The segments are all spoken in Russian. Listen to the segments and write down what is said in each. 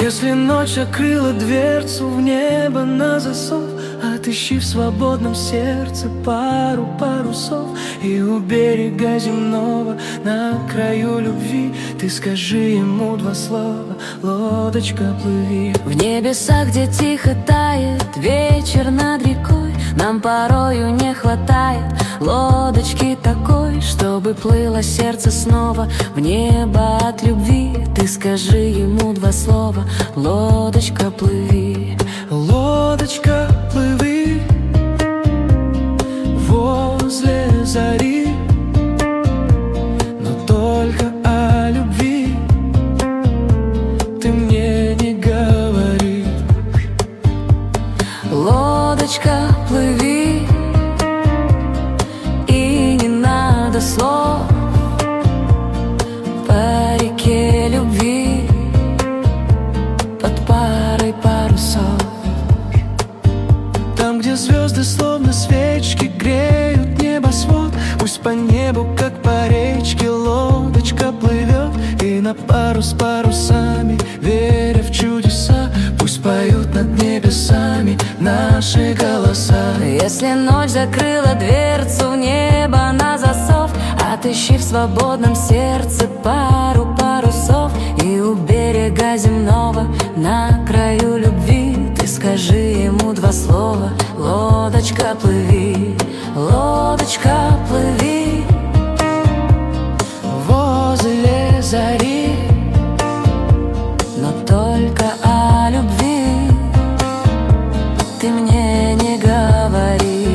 Если ночь открыла дверцу в небо на засов, отыщи в свободном сердце пару парусов, и у берега земного на краю любви ты скажи ему два слова: лодочка, плыви. В небесах, где тихо тает вечер над рекой, нам порою не хватает лодочки такой, чтобы плыло сердце снова в небо от любви. Ты скажи ему два слова: лодочка, плыви. Лодочка, плыви возле зари, но только о любви ты мне не говори. Лодочка, плыви, и не надо слов по реке любви под парой парусов. Там, где звезды словно свечки греют небосвод, пусть по небу, как по речке, лодочка плывет, и на пару с парусами, веря в чудеса, пусть поют над небесами наши голоса. Если ночь закрыла дверцу в небо на засов, отыщи в свободном сердце пару парусов, и у берега земного на краю любви ты скажи ему два слова: лодочка, плыви. Лодочка, плыви возле зари, но только о любви ты мне не говори.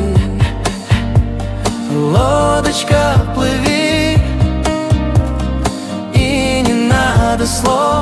лодочка, плыви, и не надо слов